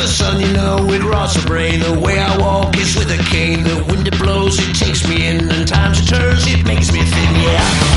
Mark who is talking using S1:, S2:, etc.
S1: the sun, you know, it rots the brain. The way I walk is with a cane. The wind it blows, it takes me in, and times it turns, it makes me thin, yeah.